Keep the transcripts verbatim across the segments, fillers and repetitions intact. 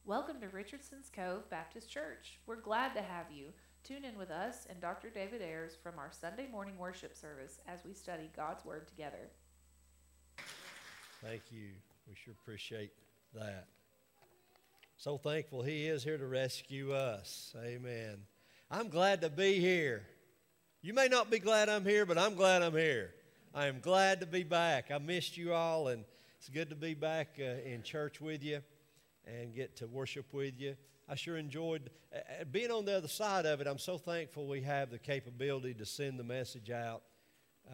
Welcome to Richardson's Cove Baptist Church. We're glad to have you. Tune in with us and Doctor David Ayers from our Sunday morning worship service as we study God's Word together. Thank you. We sure appreciate that. So thankful He is here to rescue us. Amen. I'm glad to be here. You may not be glad I'm here, but I'm glad I'm here. I am glad to be back. I missed you all, and it's good to be back uh, in church with you and get to worship with you. I sure enjoyed uh, being on the other side of it. I'm so thankful we have the capability to send the message out uh,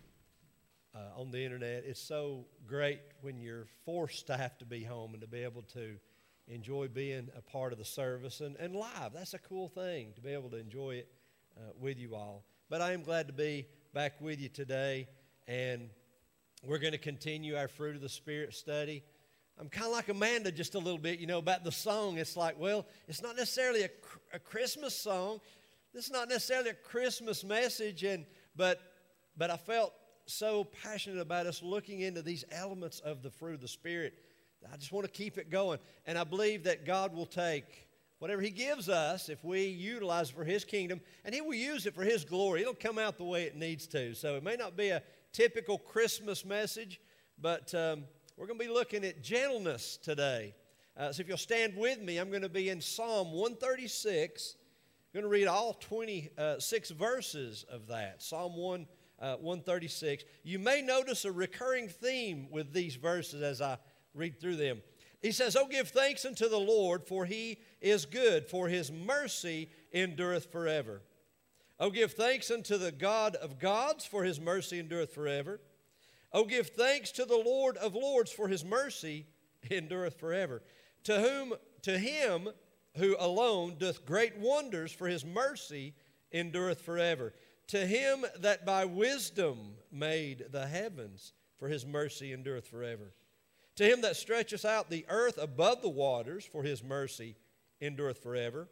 uh, on the internet. It's so great when you're forced to have to be home and to be able to enjoy being a part of the service and, and live. That's a cool thing to be able to enjoy it uh, with you all. But I am glad to be back with you today, and we're going to continue our Fruit of the Spirit study. I'm kind of like Amanda just a little bit, you know, about the song. It's like, well, it's not necessarily a, a Christmas song. This is not necessarily a Christmas message, and but but I felt so passionate about us looking into these elements of the fruit of the Spirit. I just want to keep it going, and I believe that God will take whatever He gives us if we utilize it for His kingdom, and He will use it for His glory. It'll come out the way it needs to. So it may not be a typical Christmas message, but um, we're going to be looking at gentleness today. Uh, so if you'll stand with me, I'm going to be in Psalm one thirty-six. I'm going to read all twenty-six verses of that. Psalm one, uh, one thirty-six. You may notice a recurring theme with these verses as I read through them. He says, "Oh, give thanks unto the Lord, for He is good, for His mercy endureth forever. Oh, give thanks unto the God of gods, for His mercy endureth forever. Oh, give thanks to the Lord of lords, for His mercy endureth forever. To whom, to Him who alone doth great wonders, for His mercy endureth forever. To Him that by wisdom made the heavens, for His mercy endureth forever. To Him that stretcheth out the earth above the waters, for His mercy endureth forever.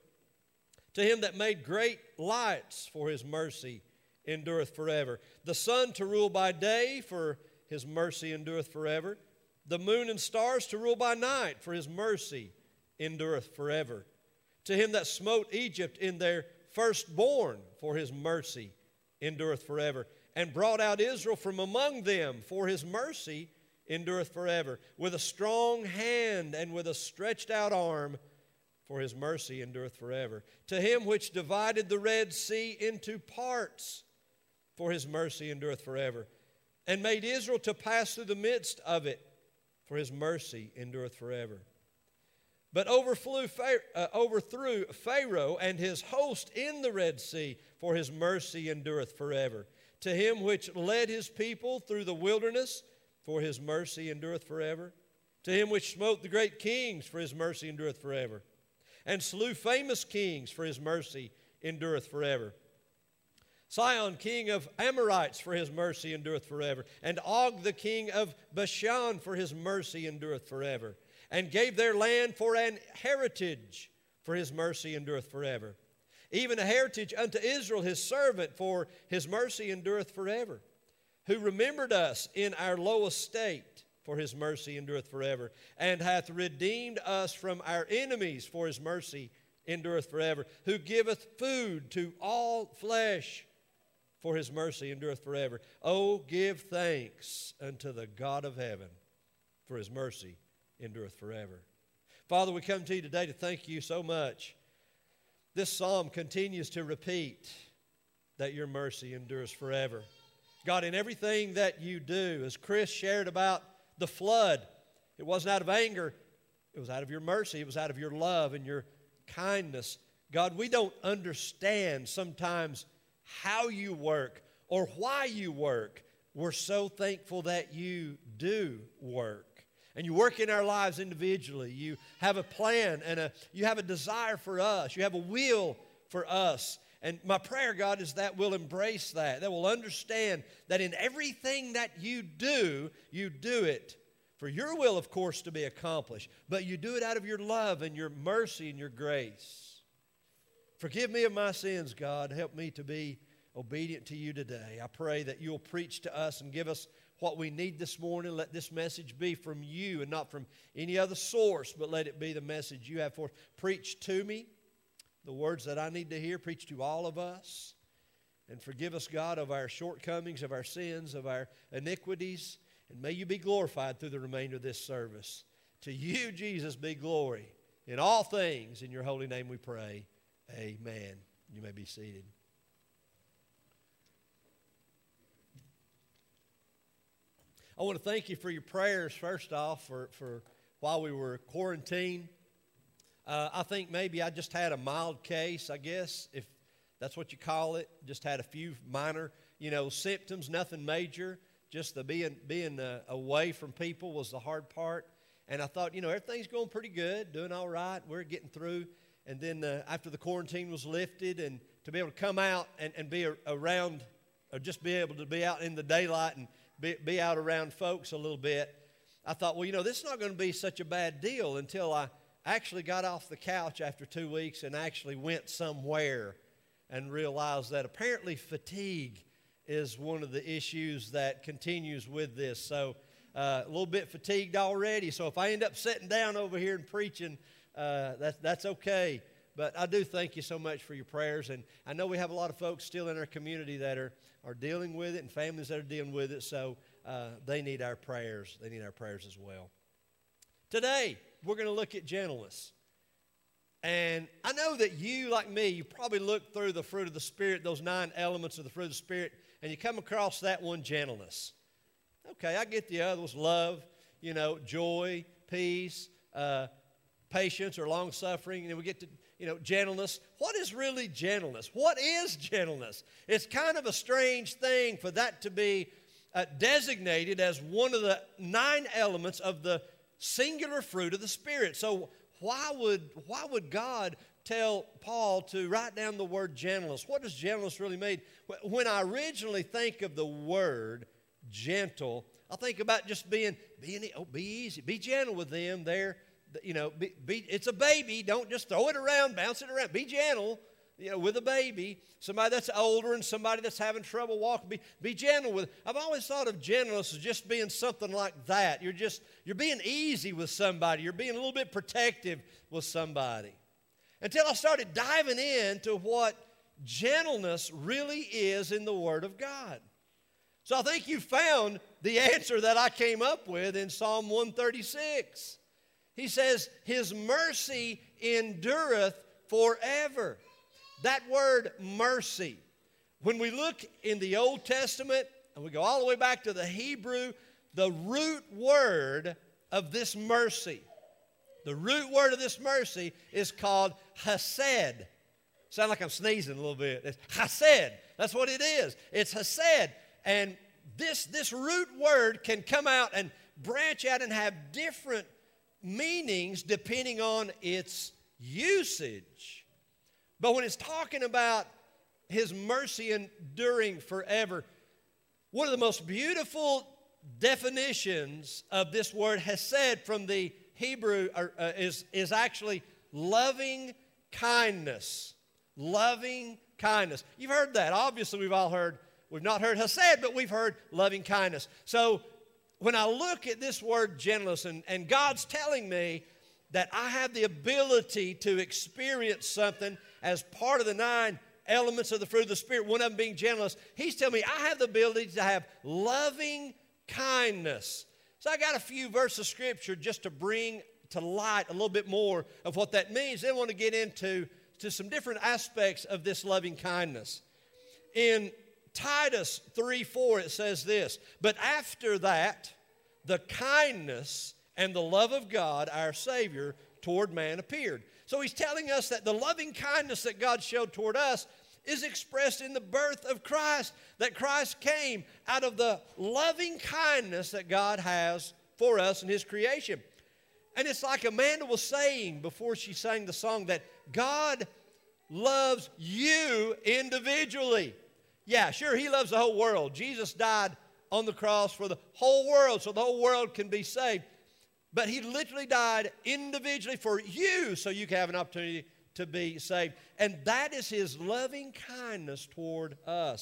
To Him that made great lights, for His mercy endureth forever. The sun to rule by day, for His mercy endureth forever. The moon and stars to rule by night, for His mercy endureth forever. To Him that smote Egypt in their firstborn, for His mercy endureth forever. And brought out Israel from among them, for His mercy endureth forever. With a strong hand and with a stretched out arm, for His mercy endureth forever. To Him which divided the Red Sea into parts, for His mercy endureth forever. And made Israel to pass through the midst of it, for His mercy endureth forever. But overflew, uh, overthrew Pharaoh and his host in the Red Sea, for His mercy endureth forever. To Him which led His people through the wilderness, for His mercy endureth forever. To Him which smote the great kings, for His mercy endureth forever. And slew famous kings, for His mercy endureth forever. Sihon, king of Amorites, for His mercy endureth forever. And Og, the king of Bashan, for His mercy endureth forever. And gave their land for an heritage, for His mercy endureth forever. Even a heritage unto Israel, His servant, for His mercy endureth forever. Who remembered us in our low estate, for His mercy endureth forever. And hath redeemed us from our enemies, for His mercy endureth forever. Who giveth food to all flesh, for His mercy endureth forever. Oh, give thanks unto the God of heaven, for His mercy endureth forever." Father, we come to You today to thank You so much. This psalm continues to repeat that Your mercy endures forever. God, in everything that You do, as Chris shared about the flood, it wasn't out of anger, it was out of Your mercy, it was out of Your love and Your kindness. God, we don't understand sometimes how You work or why You work. We're so thankful that You do work. And You work in our lives individually. You have a plan and a, you have a desire for us. You have a will for us. And my prayer, God, is that we'll embrace that, that we'll understand that in everything that You do, You do it for Your will, of course, to be accomplished. But You do it out of Your love and Your mercy and Your grace. Forgive me of my sins, God. Help me to be obedient to You today. I pray that You'll preach to us and give us what we need this morning. Let this message be from you and not from any other source, but let it be the message you have for us. Preach to me the words that I need to hear. Preach to all of us. And forgive us, God, of our shortcomings, of our sins, of our iniquities. And may you be glorified through the remainder of this service. To you, Jesus, be glory in all things. In your holy name we pray. Amen. You may be seated. I want to thank you for your prayers, first off, for, for while we were quarantined. Uh, I think maybe I just had a mild case, I guess, if that's what you call it. Just had a few minor, you know, symptoms, nothing major. Just the being being uh, away from people was the hard part. And I thought, you know, everything's going pretty good, doing all right. We're getting through. And then uh, after the quarantine was lifted, and to be able to come out and, and be a, around, or just be able to be out in the daylight and be, be out around folks a little bit, I thought, well, you know, this is not going to be such a bad deal until I actually got off the couch after two weeks and actually went somewhere and realized that apparently fatigue is one of the issues that continues with this. So uh, a little bit fatigued already. So if I end up sitting down over here and preaching, uh, that's, that's okay. But I do thank you so much for your prayers. And I know we have a lot of folks still in our community that are, are dealing with it, and families that are dealing with it. So uh, they need our prayers. They need our prayers as well. Today, we're going to look at gentleness. And I know that you, like me, you probably look through the fruit of the Spirit, those nine elements of the fruit of the Spirit, and you come across that one, gentleness. Okay, I get the others, love, you know, joy, peace, uh, patience or long-suffering, and then we get to, you know, gentleness. What is really gentleness? What is gentleness? It's kind of a strange thing for that to be uh, designated as one of the nine elements of the singular fruit of the Spirit. So why would why would God tell Paul to write down the word gentleness? What does gentleness really mean? When I originally think of the word gentle, I think about just being, being oh, be easy, be gentle with them. They're, you know, be, be, it's a baby. Don't just throw it around, bounce it around. Be gentle, you know, with a baby. Somebody that's older and somebody that's having trouble walking, be, be gentle with. I've always thought of gentleness as just being something like that. You're just, you're being easy with somebody. You're being a little bit protective with somebody. Until I started diving into what gentleness really is in the Word of God. So I think you found the answer that I came up with in Psalm one thirty-six. He says, His mercy endureth forever. That word mercy, when we look in the Old Testament, and we go all the way back to the Hebrew, the root word of this mercy, the root word of this mercy is called hesed. Sound like I'm sneezing a little bit. It's hesed. That's what it is. It's hesed. And this, this root word can come out and branch out and have different meanings depending on its usage. But when it's talking about His mercy enduring forever, one of the most beautiful definitions of this word hesed from the Hebrew uh, is, is actually loving kindness. Loving kindness. You've heard that. Obviously, we've all heard, we've not heard hesed, but we've heard loving kindness. So when I look at this word gentleness, and, and God's telling me that I have the ability to experience something as part of the nine elements of the fruit of the Spirit, one of them being gentleness, He's telling me I have the ability to have loving kindness. So I got a few verses of Scripture just to bring to light a little bit more of what that means. Then I want to get into to some different aspects of this loving kindness. In Titus three four, it says this, but after that, the kindness and the love of God, our Savior, toward man appeared. So he's telling us that the loving kindness that God showed toward us is expressed in the birth of Christ, that Christ came out of the loving kindness that God has for us in His creation. And it's like Amanda was saying before she sang the song, that God loves you individually. Yeah, sure, He loves the whole world. Jesus died on the cross for the whole world so the whole world can be saved. But He literally died individually for you so you can have an opportunity to be saved. And that is His loving kindness toward us.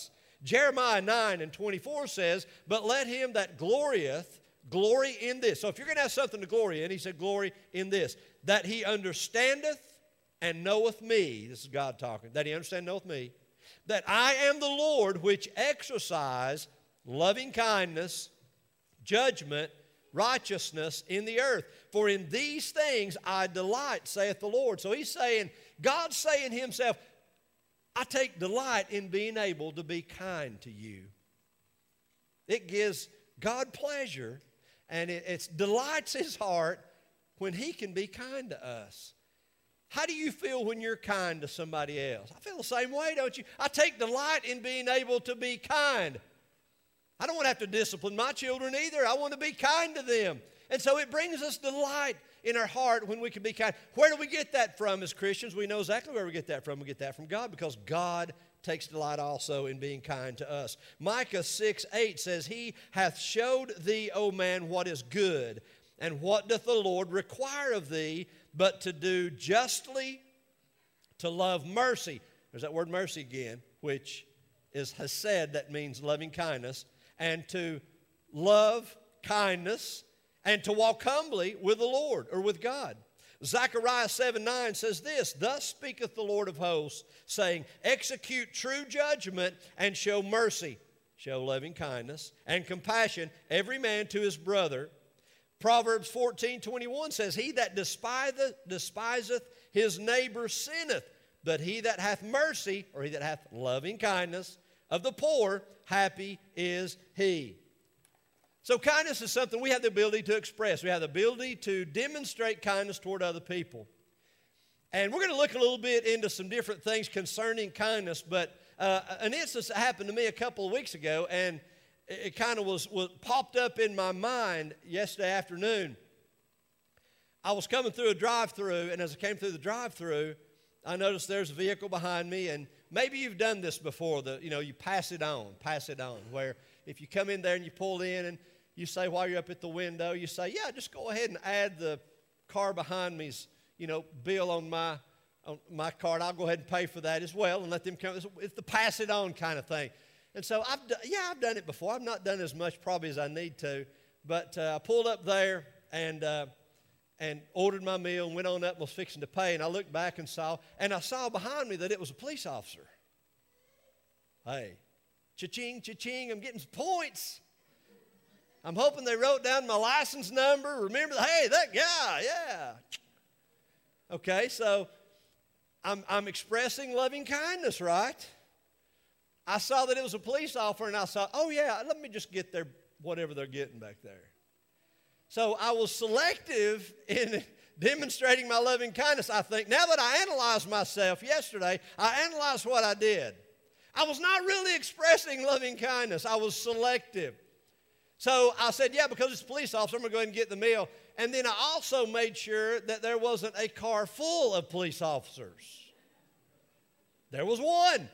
Jeremiah nine and twenty-four says, but let him that glorieth glory in this. So if you're going to have something to glory in, he said glory in this, that he understandeth and knoweth me. This is God talking. That he understand and knoweth me. That I am the Lord which exercise loving kindness, judgment, righteousness in the earth. For in these things I delight, saith the Lord. So he's saying, God's saying himself, I take delight in being able to be kind to you. It gives God pleasure, and it it's delights his heart when he can be kind to us. How do you feel when you're kind to somebody else? I feel the same way, don't you? I take delight in being able to be kind. I don't want to have to discipline my children either. I want to be kind to them. And so it brings us delight in our heart when we can be kind. Where do we get that from as Christians? We know exactly where we get that from. We get that from God, because God takes delight also in being kind to us. Micah six eight says, he hath showed thee, O man, what is good, and what doth the Lord require of thee, but to do justly, to love mercy. There's that word mercy again, which is hesed, that means loving kindness, and to love kindness, and to walk humbly with the Lord, or with God. Zechariah seven nine says this, thus speaketh the Lord of hosts, saying, execute true judgment, and show mercy, show loving kindness, and compassion, every man to his brother. Proverbs fourteen twenty-one says, he that despiseth, despiseth his neighbor sinneth, but he that hath mercy, or he that hath loving kindness of the poor, happy is he. So kindness is something we have the ability to express. We have the ability to demonstrate kindness toward other people. And we're going to look a little bit into some different things concerning kindness, but uh, an instance that happened to me a couple of weeks ago, and it, it kind of was, was popped up in my mind yesterday afternoon. I was coming through a drive-thru, and as I came through the drive-thru, I noticed there's a vehicle behind me, and maybe you've done this before, the, you know, you pass it on, pass it on, where if you come in there and you pull in and you say while you're up at the window, you say, yeah, just go ahead and add the car behind me's, you know, bill on my on my card. I'll go ahead and pay for that as well and let them come. It's the pass it on kind of thing. And so, I've yeah, I've done it before. I've not done as much probably as I need to, but uh, I pulled up there and uh, and ordered my meal and went on up and was fixing to pay. And I looked back and saw, and I saw behind me that it was a police officer. Hey, cha-ching, cha-ching, I'm getting some points. I'm hoping they wrote down my license number. Remember, hey, that guy, yeah. Okay, so I'm, I'm expressing loving kindness, right? I saw that it was a police officer, and I thought, oh, yeah, let me just get their whatever they're getting back there. So I was selective in demonstrating my loving kindness, I think. Now that I analyzed myself yesterday, I analyzed what I did. I was not really expressing loving kindness. I was selective. So I said, yeah, because it's a police officer, I'm going to go ahead and get the meal. And then I also made sure that there wasn't a car full of police officers. There was one.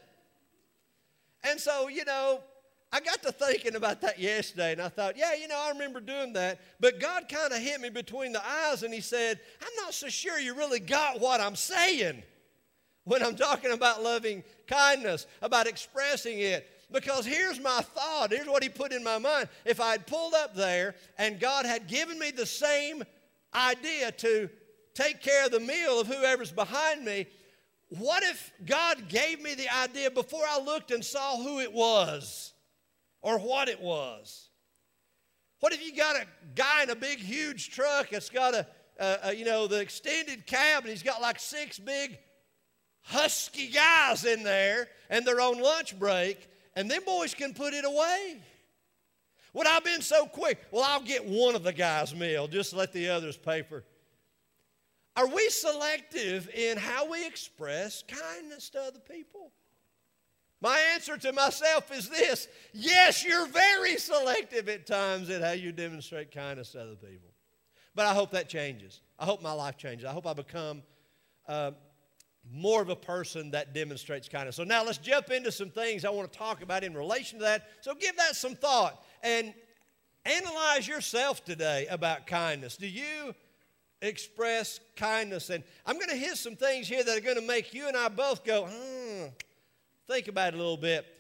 And so, you know, I got to thinking about that yesterday, and I thought, yeah, you know, I remember doing that. But God kind of hit me between the eyes, and he said, I'm not so sure you really got what I'm saying when I'm talking about loving kindness, about expressing it. Because here's my thought. Here's what he put in my mind. If I had pulled up there and God had given me the same idea to take care of the meal of whoever's behind me, what if God gave me the idea before I looked and saw who it was or what it was? What if you got a guy in a big, huge truck that's got a, a, a you know, the extended cab, and he's got like six big, husky guys in there and they're on lunch break, and them boys can put it away? Would I have been so quick? Well, I'll get one of the guys' meal, just let the others pay for. Are we selective in how we express kindness to other people? My answer to myself is this: yes, you're very selective at times at how you demonstrate kindness to other people. But I hope that changes. I hope my life changes. I hope I become uh, more of a person that demonstrates kindness. So now let's jump into some things I want to talk about in relation to that. So give that some thought and analyze yourself today about kindness. Do you express kindness? And I'm going to hit some things here that are going to make you and I both go, hmm, think about it a little bit.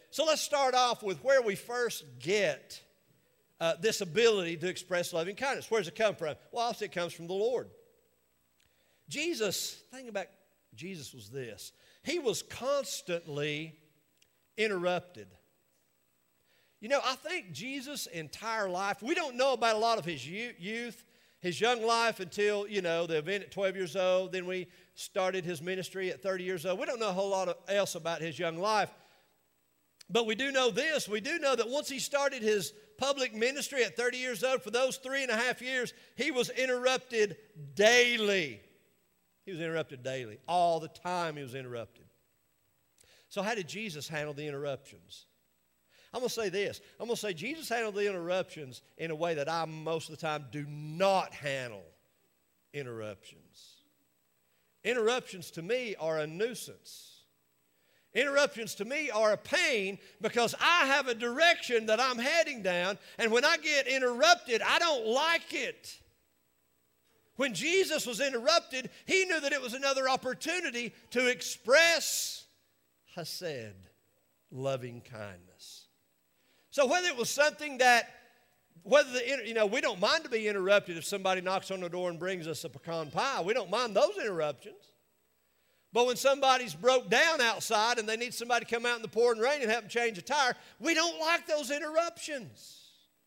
So let's start off with where we first get uh, this ability to express loving kindness. Where does it come from? Well, obviously it comes from the Lord. Jesus, the thing about Jesus was this. He was constantly interrupted. You know, I think Jesus' entire life, we don't know about a lot of his youth, his young life until, you know, the event at twelve years old. Then we started his ministry at thirty years old. We don't know a whole lot else about his young life. But we do know this. We do know that once he started his public ministry at thirty years old, for those three and a half years, he was interrupted daily. He was interrupted daily. All the time he was interrupted. So how did Jesus handle the interruptions? I'm going to say this. I'm going to say Jesus handled the interruptions in a way that I most of the time do not handle interruptions. Interruptions to me are a nuisance. Interruptions to me are a pain because I have a direction that I'm heading down, and when I get interrupted, I don't like it. When Jesus was interrupted, he knew that it was another opportunity to express chesed, loving kindness. So whether it was something that, whether the, you know, we don't mind to be interrupted if somebody knocks on the door and brings us a pecan pie. We don't mind those interruptions. But when somebody's broke down outside and they need somebody to come out in the pouring rain and help them change a tire, we don't like those interruptions.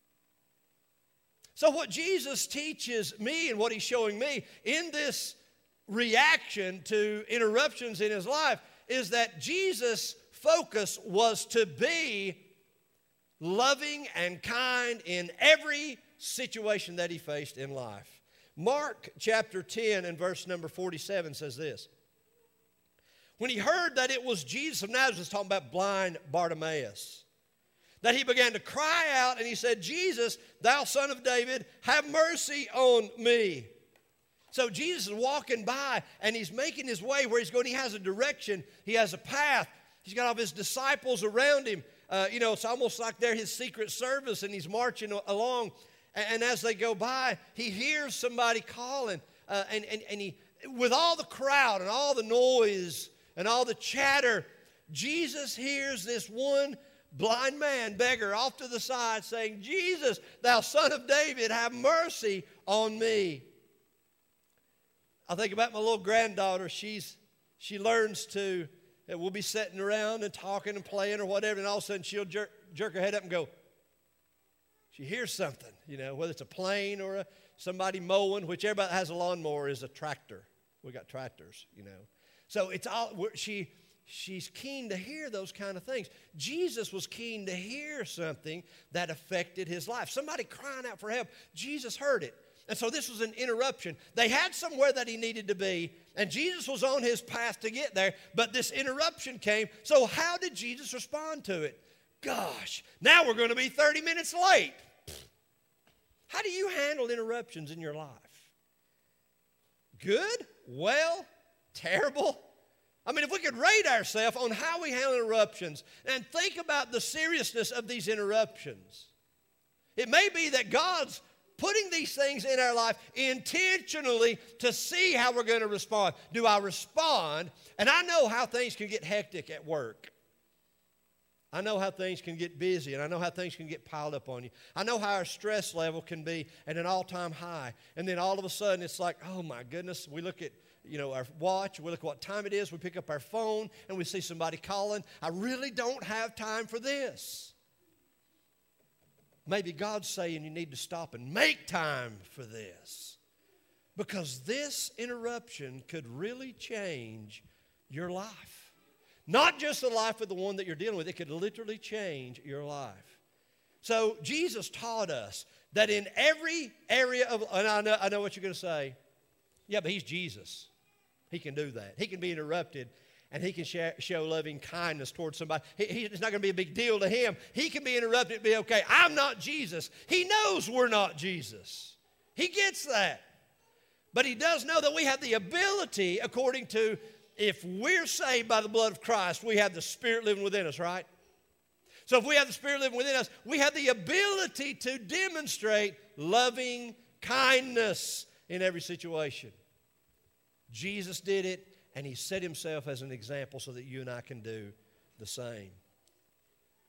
So what Jesus teaches me and what he's showing me in this reaction to interruptions in his life is that Jesus' focus was to be loving and kind in every situation that he faced in life. Mark chapter ten and verse number forty-seven says this. When he heard that it was Jesus of Nazareth, talking about blind Bartimaeus, that he began to cry out and he said, Jesus, thou son of David, have mercy on me. So Jesus is walking by and he's making his way where he's going. He has a direction. He has a path. He's got all of his disciples around him. Uh, you know, it's almost like they're his secret service and he's marching along. And, and as they go by, he hears somebody calling. Uh, and, and, and he, with all the crowd and all the noise and all the chatter, Jesus hears this one blind man, beggar, off to the side saying, Jesus, thou son of David, have mercy on me. I think about my little granddaughter. She's, she learns to, we'll be sitting around and talking and playing or whatever, and all of a sudden she'll jerk, jerk her head up and go, she hears something, you know, whether it's a plane or a, somebody mowing, which everybody that has a lawnmower is a tractor. We got tractors, you know. So it's all, she, she's keen to hear those kind of things. Jesus was keen to hear something that affected his life. Somebody crying out for help. Jesus heard it. And so this was an interruption. They had somewhere that he needed to be, and Jesus was on his path to get there, but this interruption came. So how did Jesus respond to it? Gosh, now we're going to be thirty minutes late. How do you handle interruptions in your life? Good? Well? Terrible? I mean, if we could rate ourselves on how we handle interruptions and think about the seriousness of these interruptions, it may be that God's putting these things in our life intentionally to see how we're going to respond. Do I respond? And I know how things can get hectic at work. I know how things can get busy, and I know how things can get piled up on you. I know how our stress level can be at an all-time high. And then all of a sudden, it's like, oh, my goodness, we look at, you know, our watch, we look at what time it is, we pick up our phone, and we see somebody calling. I really don't have time for this. Maybe God's saying you need to stop and make time for this, because this interruption could really change your life. Not just the life of the one that you're dealing with. It could literally change your life. So Jesus taught us that in every area of, and I know, I know what you're going to say. Yeah, but he's Jesus. He can do that. He can be interrupted, and he can sh- show loving kindness towards somebody. He, he, it's not going to be a big deal to him. He can be interrupted and be okay. I'm not Jesus. He knows we're not Jesus. He gets that. But he does know that we have the ability, according to, if we're saved by the blood of Christ, we have the Spirit living within us, right? So if we have the Spirit living within us, we have the ability to demonstrate loving kindness in every situation. Jesus did it, and he set himself as an example so that you and I can do the same.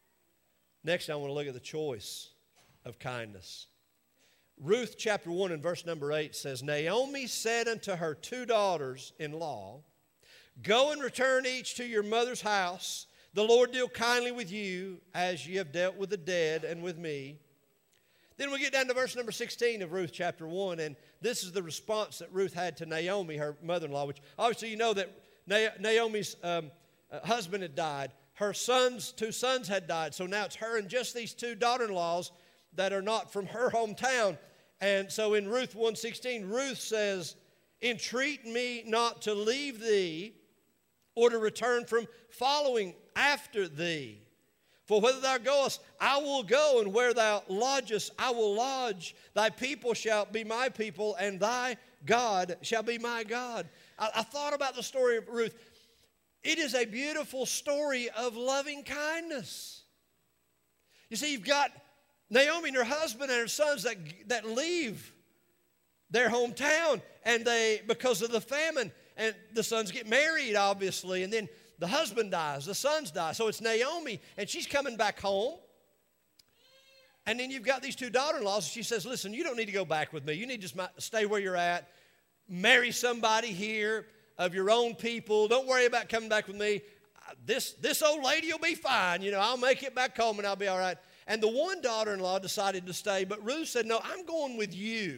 Next, I want to look at the choice of kindness. Ruth chapter one and verse number eight says, Naomi said unto her two daughters-in-law, Go and return each to your mother's house. The Lord deal kindly with you as ye have dealt with the dead and with me. Then we get down to verse number sixteen of Ruth chapter one, and this is the response that Ruth had to Naomi, her mother-in-law, which obviously you know that Naomi's um, husband had died. Her sons, two sons had died, so now it's her and just these two daughter-in-laws that are not from her hometown. And so in Ruth one sixteen, Ruth says, Entreat me not to leave thee, or to return from following after thee. For whither thou goest, I will go, and where thou lodgest, I will lodge. Thy people shall be my people, and thy God shall be my God. I, I thought about the story of Ruth. It is a beautiful story of loving kindness. You see, you've got Naomi and her husband and her sons that, that leave their hometown, and they, because of the famine, and the sons get married, obviously, and then the husband dies, the sons die. So it's Naomi, and she's coming back home. And then you've got these two daughter-in-laws, and she says, listen, you don't need to go back with me. You need to just stay where you're at. Marry somebody here of your own people. Don't worry about coming back with me. This, this old lady will be fine. You know, I'll make it back home, and I'll be all right. And the one daughter-in-law decided to stay, but Ruth said, no, I'm going with you.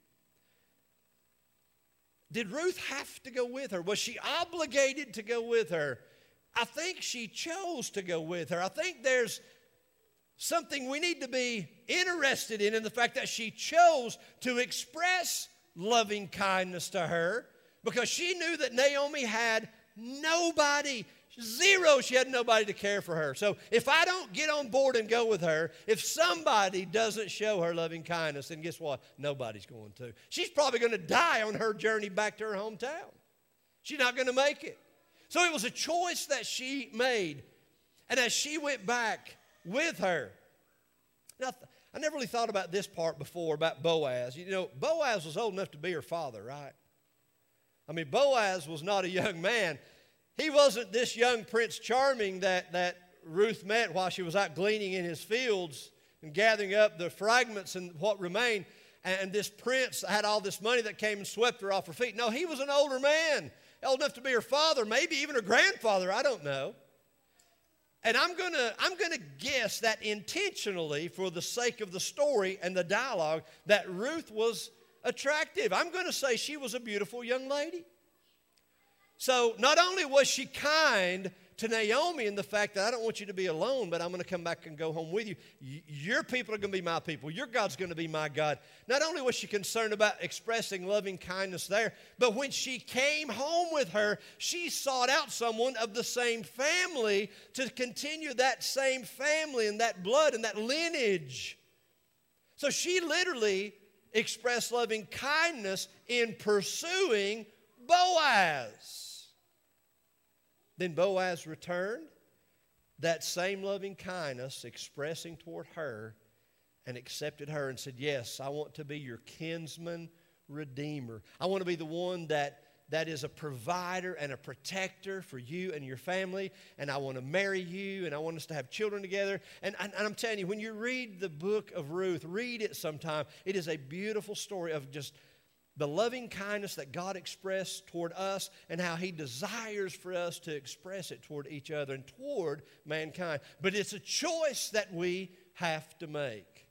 Did Ruth have to go with her? Was she obligated to go with her? I think she chose to go with her. I think there's something we need to be interested in, in the fact that she chose to express loving kindness to her, because she knew that Naomi had nobody, zero, she had nobody to care for her. So if I don't get on board and go with her, if somebody doesn't show her loving kindness, then guess what? Nobody's going to. She's probably going to die on her journey back to her hometown. She's not going to make it. So it was a choice that she made. And as she went back with her, now I never really thought about this part before, about Boaz. You know, Boaz was old enough to be her father, right? I mean, Boaz was not a young man. He wasn't this young Prince Charming that, that Ruth met while she was out gleaning in his fields and gathering up the fragments and what remained. And this prince had all this money that came and swept her off her feet. No, he was an older man, old enough to be her father, maybe even her grandfather, I don't know. And I'm going to I'm going to guess that intentionally, for the sake of the story and the dialogue, that Ruth was attractive. I'm going to say she was a beautiful young lady. So not only was she kind to Naomi in the fact that I don't want you to be alone, but I'm going to come back and go home with you. Your people are going to be my people. Your God's going to be my God. Not only was she concerned about expressing loving kindness there, but when she came home with her, she sought out someone of the same family to continue that same family and that blood and that lineage. So she literally expressed loving kindness in pursuing Boaz. Then Boaz returned that same loving kindness, expressing toward her, and accepted her and said, yes, I want to be your kinsman redeemer. I want to be the one that, that is a provider and a protector for you and your family, and I want to marry you, and I want us to have children together. And, and, and I'm telling you, when you read the book of Ruth, read it sometime. It is a beautiful story of just the loving kindness that God expressed toward us and how He desires for us to express it toward each other and toward mankind. But it's a choice that we have to make.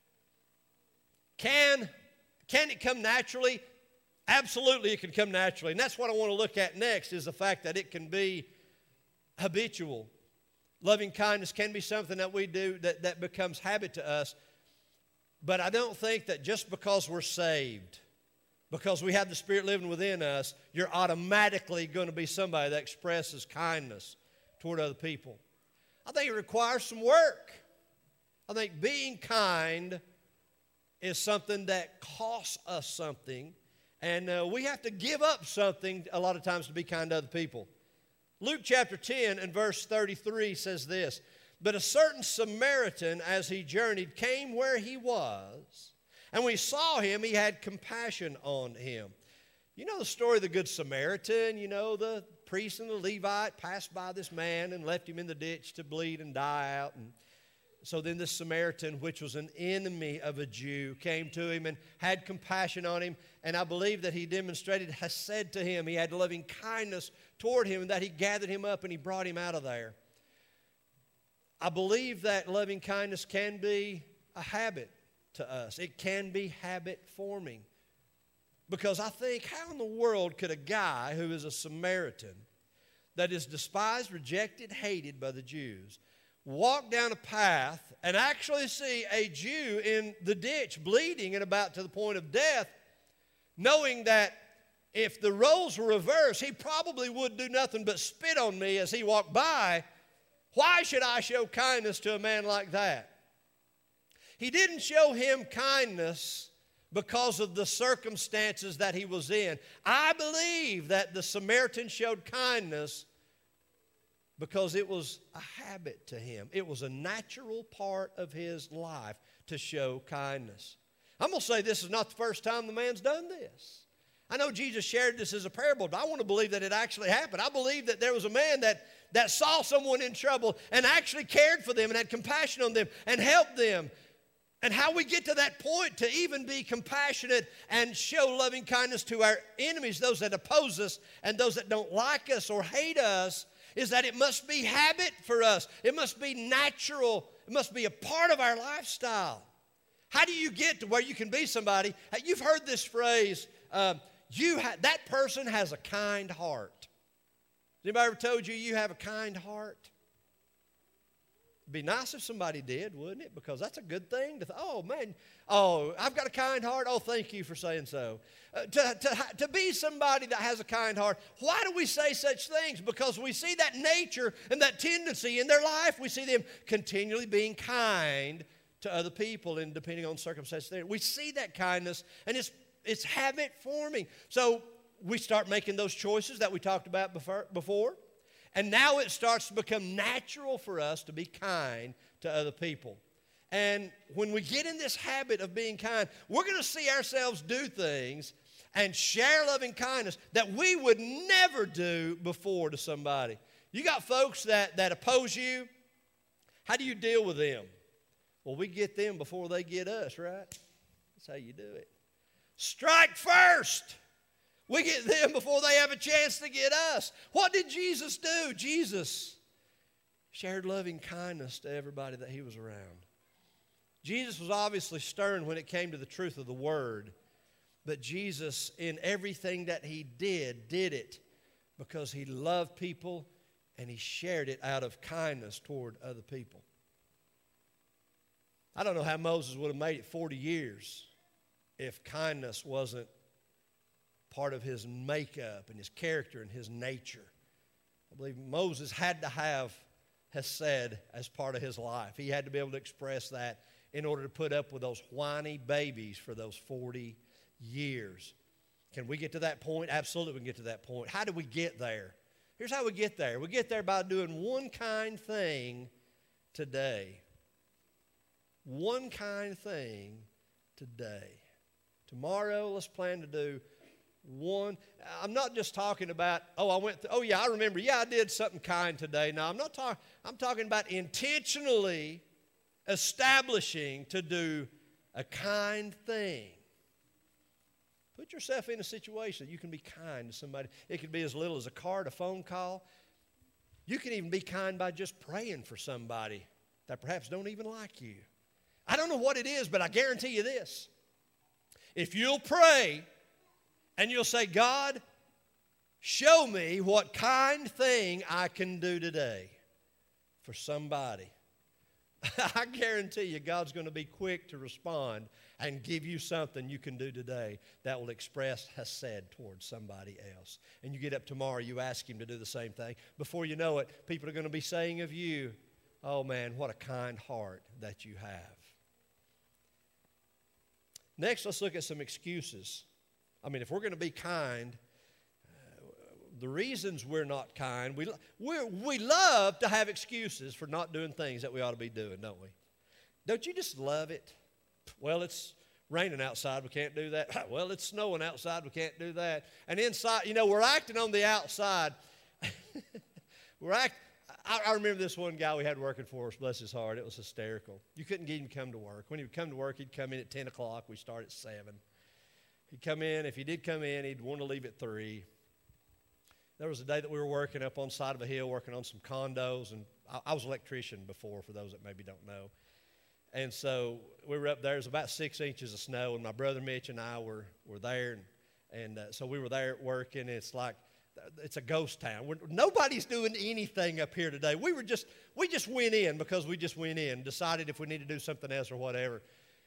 Can, can it come naturally? Absolutely, it can come naturally. And that's what I want to look at next, is the fact that it can be habitual. Loving kindness can be something that we do that, that becomes habit to us. But I don't think that just because we're saved, because we have the Spirit living within us, you're automatically going to be somebody that expresses kindness toward other people. I think it requires some work. I think being kind is something that costs us something, and uh, we have to give up something a lot of times to be kind to other people. Luke chapter ten and verse thirty-three says this, but a certain Samaritan, as he journeyed, came where he was, and when he saw him, he had compassion on him. You know the story of the Good Samaritan. You know, the priest and the Levite passed by this man and left him in the ditch to bleed and die out. And So then the Samaritan, which was an enemy of a Jew, came to him and had compassion on him. And I believe that he demonstrated hesed to him. He had loving kindness toward him, and that he gathered him up and he brought him out of there. I believe that loving kindness can be a habit to us. It can be habit forming. Because I think, how in the world could a guy who is a Samaritan, that is despised, rejected, hated by the Jews, walk down a path and actually see a Jew in the ditch bleeding and about to the point of death, knowing that if the roles were reversed, he probably would do nothing but spit on me as he walked by. Why should I show kindness to a man like that? He didn't show him kindness because of the circumstances that he was in. I believe that the Samaritan showed kindness because it was a habit to him. It was a natural part of his life to show kindness. I'm going to say this is not the first time the man's done this. I know Jesus shared this as a parable, but I want to believe that it actually happened. I believe that there was a man that, that saw someone in trouble and actually cared for them and had compassion on them and helped them. And how we get to that point to even be compassionate and show loving kindness to our enemies, those that oppose us and those that don't like us or hate us, is that it must be habit for us. It must be natural. It must be a part of our lifestyle. How do you get to where you can be somebody? You've heard this phrase, uh, you ha- that person has a kind heart. Has anybody ever told you you have a kind heart? It'd be nice if somebody did, wouldn't it? Because that's a good thing to th- oh, man, oh, I've got a kind heart. Oh, thank you for saying so. Uh, to, to, to be somebody that has a kind heart, why do we say such things? Because we see that nature and that tendency in their life. We see them continually being kind to other people, and depending on circumstances there. We see that kindness, and it's, it's habit forming. So we start making those choices that we talked about before. before. And now it starts to become natural for us to be kind to other people. And when we get in this habit of being kind, we're going to see ourselves do things and share loving kindness that we would never do before to somebody. You got folks that, that oppose you. How do you deal with them? Well, we get them before they get us, right? That's how you do it. Strike first. We get them before they have a chance to get us. What did Jesus do? Jesus shared loving kindness to everybody that he was around. Jesus was obviously stern when it came to the truth of the word. But Jesus, in everything that he did, did it because he loved people and he shared it out of kindness toward other people. I don't know how Moses would have made it forty years if kindness wasn't part of his makeup and his character and his nature. I believe Moses had to have hesed as part of his life. He had to be able to express that in order to put up with those whiny babies for those forty years. Can we get to that point? Absolutely, we can get to that point. How do we get there? Here's how we get there. We get there by doing one kind thing today. One kind thing today. Tomorrow, let's plan to do one. I'm not just talking about, oh, I went, th- oh, yeah, I remember, yeah, I did something kind today. No, I'm not talking, I'm talking about intentionally establishing to do a kind thing. Put yourself in a situation that you can be kind to somebody. It could be as little as a card, a phone call. You can even be kind by just praying for somebody that perhaps don't even like you. I don't know what it is, but I guarantee you this. If you'll pray and you'll say, God, show me what kind thing I can do today for somebody, I guarantee you God's going to be quick to respond and give you something you can do today that will express hesed towards somebody else. And you get up tomorrow, you ask him to do the same thing. Before you know it, people are going to be saying of you, oh man, what a kind heart that you have. Next, let's look at some excuses. I mean, if we're going to be kind, uh, the reasons we're not kind, we, we're, we love to have excuses for not doing things that we ought to be doing, don't we? Don't you just love it? Well, it's raining outside, we can't do that. Well, it's snowing outside, we can't do that. And inside, you know, we're acting on the outside. we're act, I, I remember this one guy we had working for us, bless his heart. It was hysterical. You couldn't get him to come to work. When he would come to work, he'd come in at ten o'clock. We start at seven. He'd come in. If he did come in, he'd want to leave at three. There was a day that we were working up on the side of a hill, working on some condos. And I, I was an electrician before, for those that maybe don't know. And so we were up there. It was about six inches of snow. And my brother Mitch and I were, were there. And, and uh, so we were there working. And it's like, it's a ghost town. We're, nobody's doing anything up here today. We were just, we just went in because we just went in, decided if we need to do something else or whatever.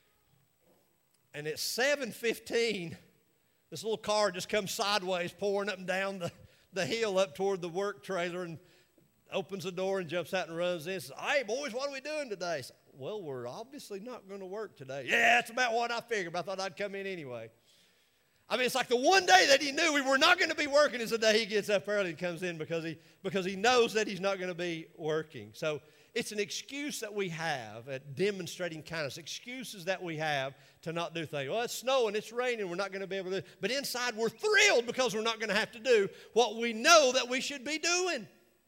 And at seven fifteen, this little car just comes sideways, pouring up and down the, the hill up toward the work trailer, and opens the door and jumps out and runs in and says, "Hey, boys, what are we doing today?" I said, "Well, we're obviously not going to work today." "Yeah, that's about what I figured, but I thought I'd come in anyway." I mean, it's like the one day that he knew we were not going to be working is the day he gets up early and comes in because he, because he knows that he's not going to be working. So it's an excuse that we have at demonstrating kindness, excuses that we have to not do things. Well, it's snowing, it's raining, we're not going to be able to do it. But inside we're thrilled because we're not going to have to do what we know that we should be doing.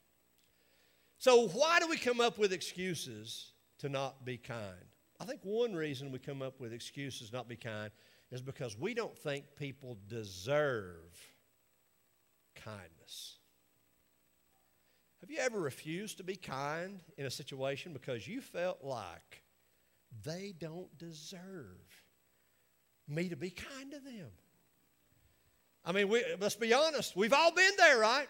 So why do we come up with excuses to not be kind? I think one reason we come up with excuses not be kind is because we don't think people deserve kindness. Have you ever refused to be kind in a situation because you felt like they don't deserve me to be kind to them? I mean, we, let's be honest. We've all been there, right?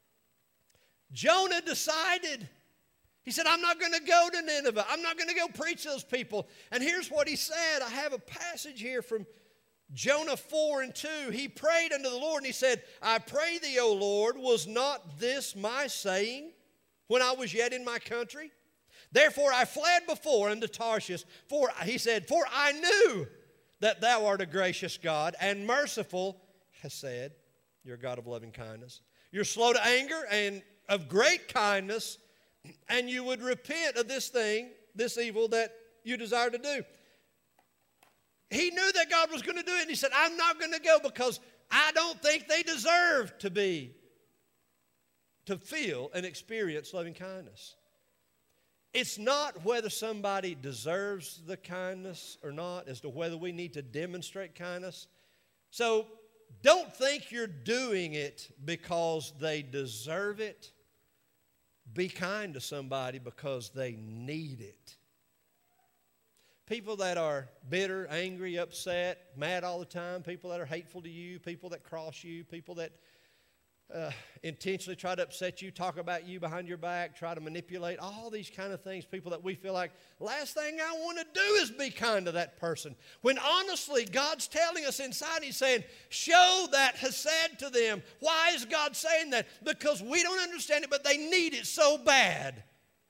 Jonah decided. He said, "I'm not going to go to Nineveh. I'm not going to go preach to those people." And here's what he said. I have a passage here from Jonah four and two. He prayed unto the Lord and he said, "I pray thee, O Lord, was not this my saying when I was yet in my country? Therefore I fled before unto Tarshish, for," he said, "for I knew that thou art a gracious God and merciful," has said, "you're a God of loving kindness. You're slow to anger and of great kindness, and you would repent of this thing, this evil that you desire to do." He knew that God was going to do it, and he said, "I'm not going to go because I don't think they deserve to be, to feel and experience loving kindness." It's not whether somebody deserves the kindness or not as to whether we need to demonstrate kindness. So don't think you're doing it because they deserve it. Be kind to somebody because they need it. People that are bitter, angry, upset, mad all the time, people that are hateful to you, people that cross you, people that uh, intentionally try to upset you, talk about you behind your back, try to manipulate, all these kind of things, people that we feel like, last thing I want to do is be kind to that person. When honestly, God's telling us inside, he's saying, show that hesed to them. Why is God saying that? Because we don't understand it, but they need it so bad.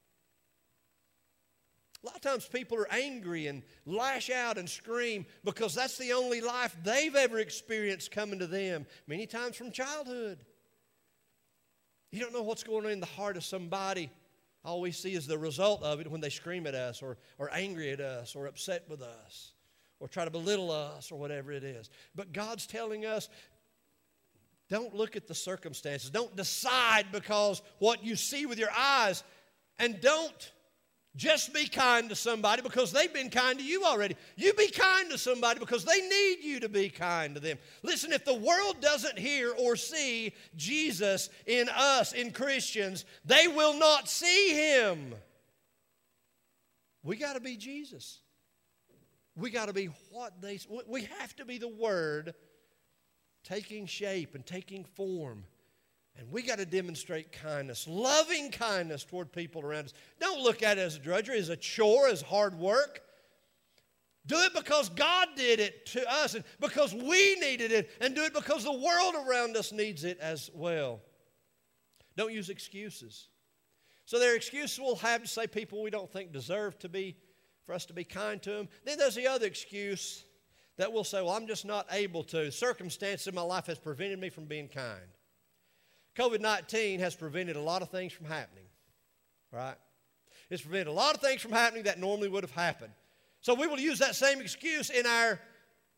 A lot of times people are angry and lash out and scream because that's the only life they've ever experienced coming to them, many times from childhood. You don't know what's going on in the heart of somebody. All we see is the result of it when they scream at us or, or angry at us or upset with us or try to belittle us or whatever it is. But God's telling us, don't look at the circumstances. Don't decide because what you see with your eyes, and don't just be kind to somebody because they've been kind to you already. You be kind to somebody because they need you to be kind to them. Listen, if the world doesn't hear or see Jesus in us, in Christians, they will not see him. We got to be Jesus. We got to be what they, we have to be the Word taking shape and taking form. And we got to demonstrate kindness, loving kindness toward people around us. Don't look at it as a drudgery, as a chore, as hard work. Do it because God did it to us and because we needed it, and do it because the world around us needs it as well. Don't use excuses. So there are excuses we'll have to say people we don't think deserve to be, for us to be kind to them. Then there's the other excuse that we'll say, well, I'm just not able to. Circumstances in my life has prevented me from being kind. COVID nineteen has prevented a lot of things from happening, right? It's prevented a lot of things from happening that normally would have happened. So we will use that same excuse in our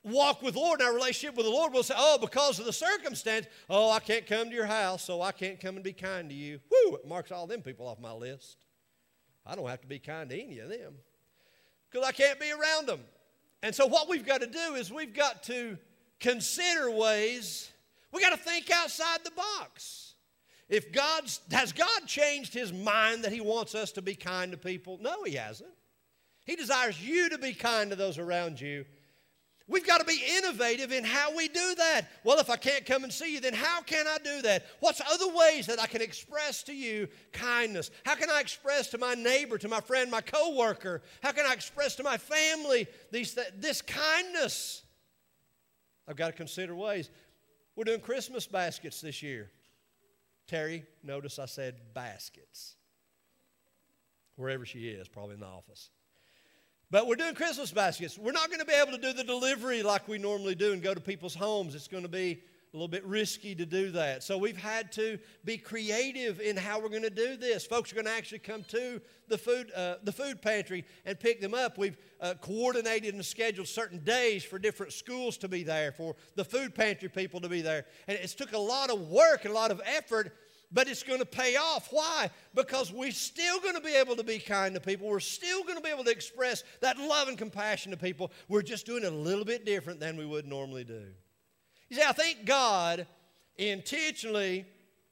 walk with the Lord, in our relationship with the Lord, we'll say, oh, because of the circumstance, oh, I can't come to your house, so I can't come and be kind to you. Woo, it marks all them people off my list. I don't have to be kind to any of them because I can't be around them. And so what we've got to do is we've got to consider ways, we've got to think outside the box. If God's, has God changed his mind that he wants us to be kind to people? No, he hasn't. He desires you to be kind to those around you. We've got to be innovative in how we do that. Well, if I can't come and see you, then how can I do that? What's other ways that I can express to you kindness? How can I express to my neighbor, to my friend, my coworker? How can I express to my family these th- this kindness? I've got to consider ways. We're doing Christmas baskets this year. Terry, notice I said baskets. Wherever she is, probably in the office. But we're doing Christmas baskets. We're not going to be able to do the delivery like we normally do and go to people's homes. It's going to be a little bit risky to do that. So we've had to be creative in how we're going to do this. Folks are going to actually come to the food, uh, the food pantry and pick them up. We've uh, coordinated and scheduled certain days for different schools to be there, for the food pantry people to be there. And it's took a lot of work and a lot of effort, but it's going to pay off. Why? Because we're still going to be able to be kind to people. We're still going to be able to express that love and compassion to people. We're just doing it a little bit different than we would normally do. You see, I think God intentionally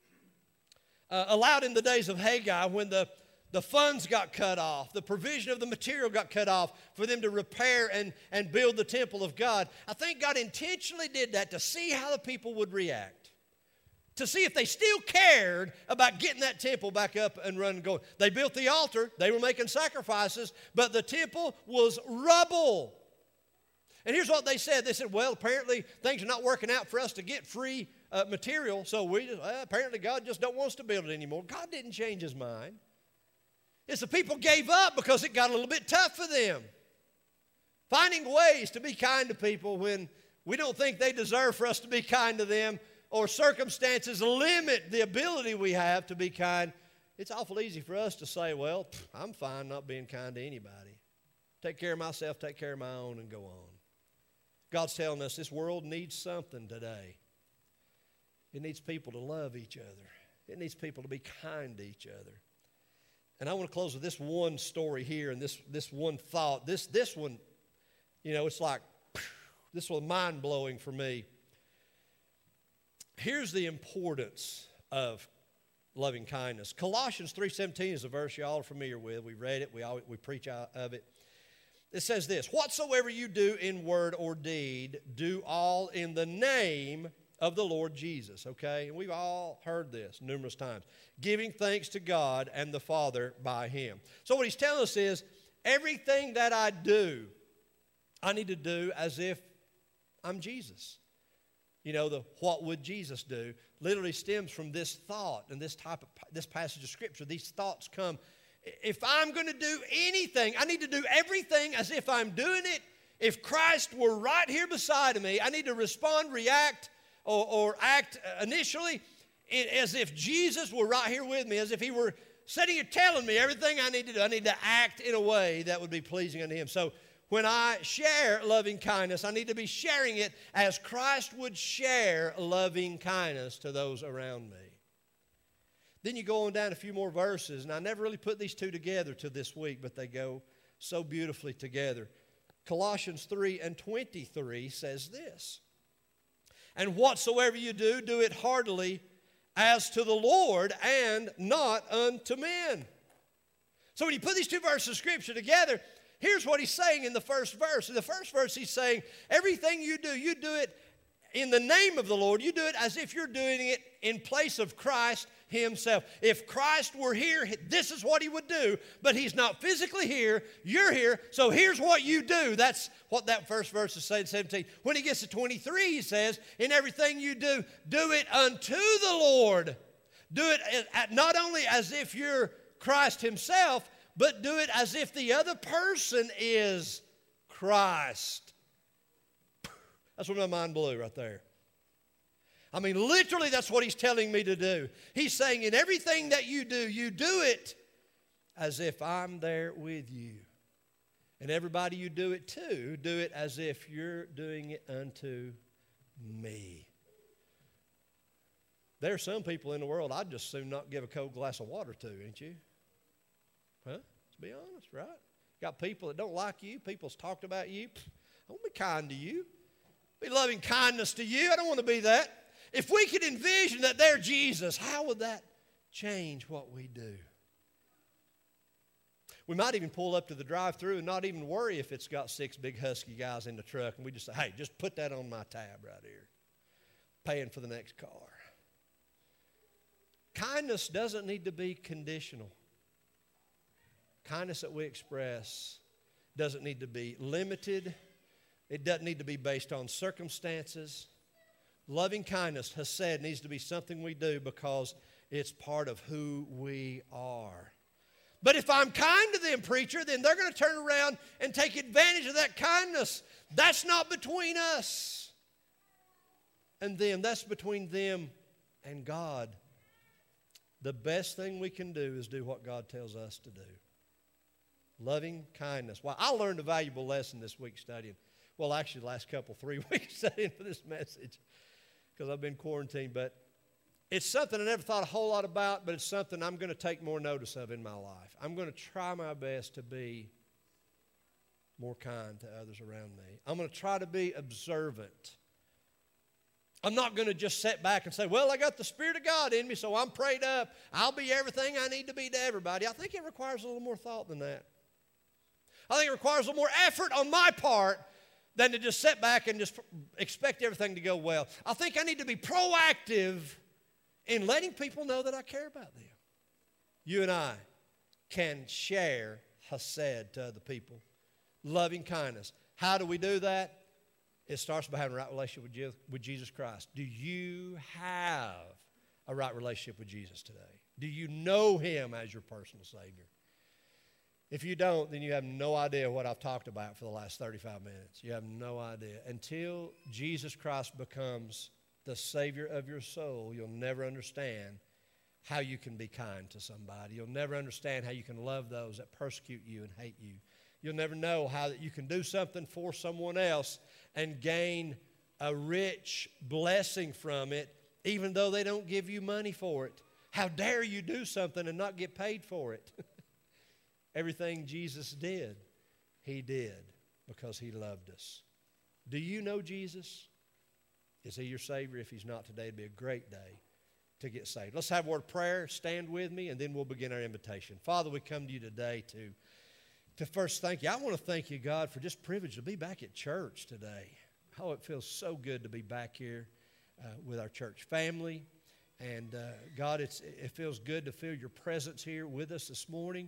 uh, allowed in the days of Haggai, when the, the funds got cut off, the provision of the material got cut off for them to repair and, and build the temple of God. I think God intentionally did that to see how the people would react. To see if they still cared about getting that temple back up and running and going. They built the altar. They were making sacrifices. But the temple was rubble. And here's what they said. They said, well, apparently things are not working out for us to get free uh, material. So we just, well, apparently God just don't want us to build it anymore. God didn't change his mind. It's the people gave up because it got a little bit tough for them. Finding ways to be kind to people when we don't think they deserve for us to be kind to them, or circumstances limit the ability we have to be kind, it's awful easy for us to say, well, I'm fine not being kind to anybody. Take care of myself, take care of my own, and go on. God's telling us this world needs something today. It needs people to love each other. It needs people to be kind to each other. And I want to close with this one story here and this, this one thought. This, this one, you know, it's like, this was mind-blowing for me. Here's the importance of loving kindness. Colossians three seventeen is a verse you all are familiar with. We read it. We, all, we preach out of it. It says this, whatsoever you do in word or deed, do all in the name of the Lord Jesus. Okay? And we've all heard this numerous times. Giving thanks to God and the Father by him. So what he's telling us is, everything that I do, I need to do as if I'm Jesus. You know, the what would Jesus do literally stems from this thought and this type of this passage of Scripture. These thoughts come. If I'm going to do anything, I need to do everything as if I'm doing it. If Christ were right here beside of me, I need to respond, react, or, or act initially as if Jesus were right here with me, as if he were sitting here telling me everything I need to do. I need to act in a way that would be pleasing unto him. So when I share loving kindness, I need to be sharing it as Christ would share loving kindness to those around me. Then you go on down a few more verses, and I never really put these two together till this week, but they go so beautifully together. Colossians three and twenty-three says this, and whatsoever you do, do it heartily as to the Lord and not unto men. So when you put these two verses of Scripture together, here's what he's saying in the first verse. In the first verse, he's saying, everything you do, you do it in the name of the Lord. You do it as if you're doing it in place of Christ himself. If Christ were here, this is what he would do, but he's not physically here. You're here, so here's what you do. That's what that first verse is saying, seventeen. When he gets to twenty-three, he says, in everything you do, do it unto the Lord. Do it not only as if you're Christ himself, but do it as if the other person is Christ. That's what my mind blew right there. I mean, literally, that's what he's telling me to do. He's saying, in everything that you do, you do it as if I'm there with you. And everybody you do it to, do it as if you're doing it unto me. There are some people in the world I'd just soon not give a cold glass of water to, ain't you? Huh? Let's be honest, right? Got people that don't like you. People's talked about you. I won't be kind to you. Be loving kindness to you. I don't want to be that. If we could envision that they're Jesus, how would that change what we do? We might even pull up to the drive-thru and not even worry if it's got six big husky guys in the truck. And we just say, hey, just put that on my tab right here. Paying for the next car. Kindness doesn't need to be conditional. Kindness that we express doesn't need to be limited. It doesn't need to be based on circumstances. Loving kindness, hesed, needs to be something we do because it's part of who we are. But if I'm kind to them, preacher, then they're going to turn around and take advantage of that kindness. That's not between us and them. That's between them and God. The best thing we can do is do what God tells us to do. Loving kindness. Well, I learned a valuable lesson this week studying. Well, actually, the last couple, three weeks studying for this message because I've been quarantined. But it's something I never thought a whole lot about, but it's something I'm going to take more notice of in my life. I'm going to try my best to be more kind to others around me. I'm going to try to be observant. I'm not going to just sit back and say, well, I got the Spirit of God in me, so I'm prayed up. I'll be everything I need to be to everybody. I think it requires a little more thought than that. I think it requires a little more effort on my part than to just sit back and just expect everything to go well. I think I need to be proactive in letting people know that I care about them. You and I can share hesed to other people, loving kindness. How do we do that? It starts by having a right relationship with, Je- with Jesus Christ. Do you have a right relationship with Jesus today? Do you know Him as your personal Savior? If you don't, then you have no idea what I've talked about for the last thirty-five minutes. You have no idea. Until Jesus Christ becomes the Savior of your soul, you'll never understand how you can be kind to somebody. You'll never understand how you can love those that persecute you and hate you. You'll never know how that you can do something for someone else and gain a rich blessing from it, even though they don't give you money for it. How dare you do something and not get paid for it? Everything Jesus did, He did because He loved us. Do you know Jesus? Is He your Savior? If He's not today, it'd be a great day to get saved. Let's have a word of prayer. Stand with me, and then we'll begin our invitation. Father, we come to you today to, to first thank you. I want to thank you, God, for just privilege to be back at church today. Oh, it feels so good to be back here uh, with our church family. And, uh, God, it's, it feels good to feel your presence here with us this morning.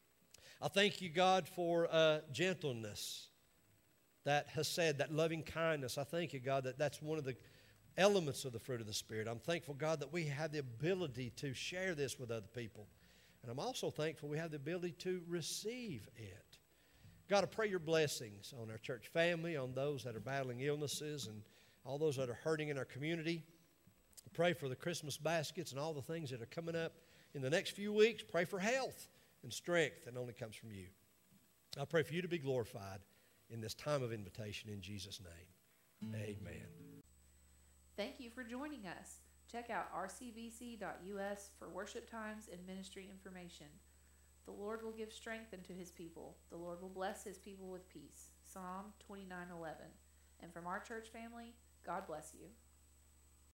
I thank you, God, for uh, gentleness, that hesed, that loving kindness. I thank you, God, that that's one of the elements of the fruit of the Spirit. I'm thankful, God, that we have the ability to share this with other people. And I'm also thankful we have the ability to receive it. God, I pray your blessings on our church family, on those that are battling illnesses and all those that are hurting in our community. I pray for the Christmas baskets and all the things that are coming up in the next few weeks. Pray for health and strength that only comes from you. I pray for you to be glorified in this time of invitation in Jesus' name. Amen. Thank you for joining us. Check out r c v c dot u s for worship times and ministry information. The Lord will give strength unto His people. The Lord will bless His people with peace. Psalm twenty-nine eleven. And from our church family, God bless you.